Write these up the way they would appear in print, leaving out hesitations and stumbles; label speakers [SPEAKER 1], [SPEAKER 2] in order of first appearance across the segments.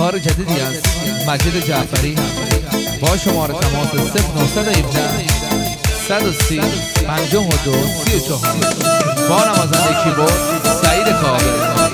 [SPEAKER 1] کار جدیدی از مجید جعفری با شماره تماس 0917 130 52 34 با نوازنده کیبورد سعید کابل.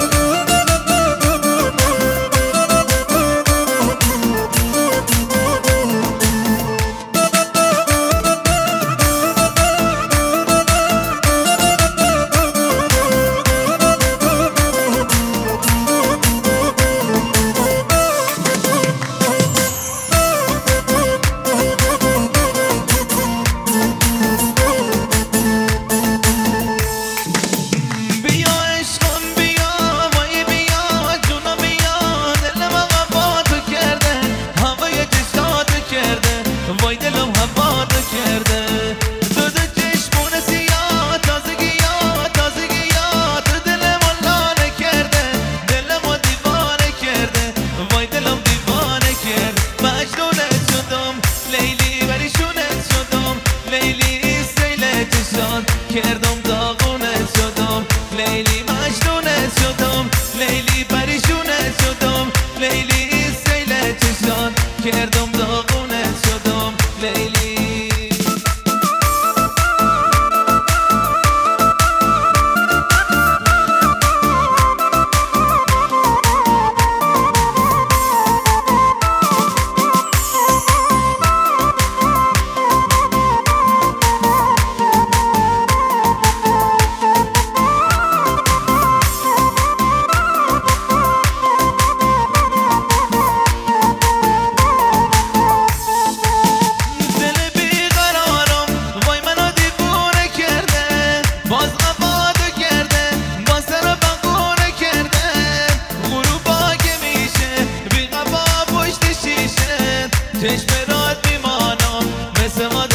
[SPEAKER 2] کردم داغونت شدم لیلی مجنونت شدم لیلی پریشونت شدم لیلی سیل چشان کردم داغونت شدم لیلی چشم رات میمانم مثل ما